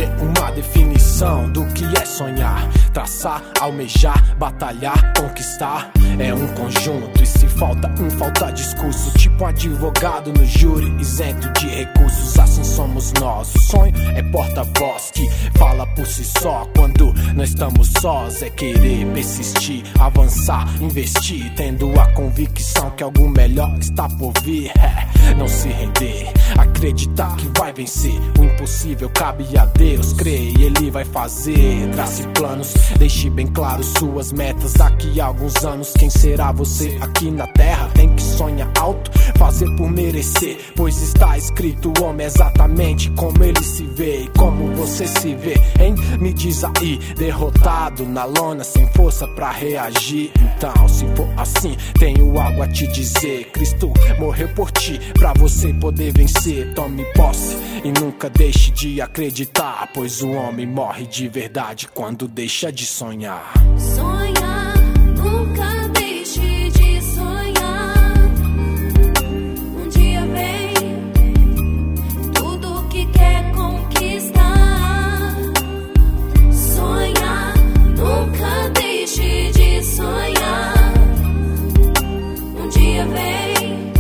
dê uma definição do que é sonhar. Traçar, almejar, batalhar, conquistar. É um conjunto e se falta um, falta discurso. Tipo advogado no júri, isento de recursos. Assim somos nós, o sonho é porta-voz que fala por si só. Quando não estamos sós, é querer persistir, avançar, investir, tendo a convicção que algo melhor está por vir. Não se render, acreditar que vai vencer. O impossível cabe a Deus, crê e Ele vai fazer. Trace planos, deixe bem claro suas metas. Daqui a alguns anos, quem será você aqui na terra? Tem que sonhar alto, fazer por merecer, pois está escrito o homem exatamente como ele se vê. E como você se vê, hein? Me diz aí, derrotado na lona, sem força pra reagir. Então, se for assim, tenho algo a te dizer. Cristo morreu por ti, pra você poder vencer. Tome posse e nunca deixe de acreditar, pois o homem morre de verdade quando deixa de sonhar. Sonhar, nunca deixe de sonhar. Um dia vem tudo que quer conquistar. Sonhar, nunca deixe de sonhar. Um dia vem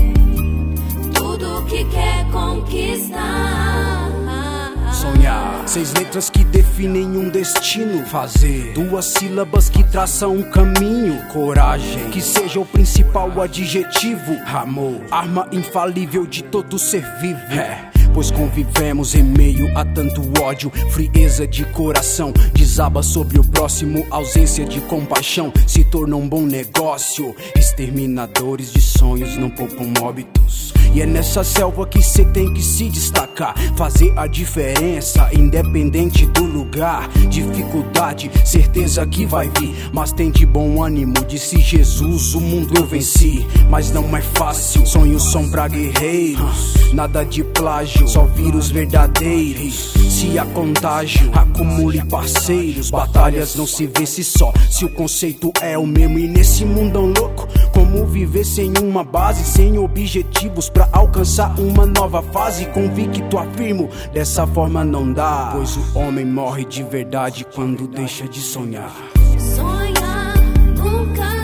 tudo que quer conquistar. Sonhar, 6 letras que definem um destino. Fazer 2 sílabas que traçam um caminho. Coragem, que seja o principal adjetivo. Amor, arma infalível de todo ser vivo. Pois convivemos em meio a tanto ódio. Frieza de coração desaba sobre o próximo. Ausência de compaixão se torna um bom negócio. Exterminadores de sonhos não poupam óbitos. E é nessa selva que cê tem que se destacar, fazer a diferença, independente do lugar. Dificuldade, certeza que vai vir, mas tem de bom ânimo. Disse Jesus, o mundo eu venci. Mas não é fácil, sonhos são pra guerreiros. Nada de plágio, só vírus verdadeiros. Se há contágio, acumule parceiros. Batalhas não se vence só, se o conceito é o mesmo. E nesse mundão louco, como viver sem uma base, sem objetivos pra alcançar uma nova fase? Convicto afirmo, dessa forma não dá, pois o homem morre de verdade quando deixa de sonhar. Sonhar, nunca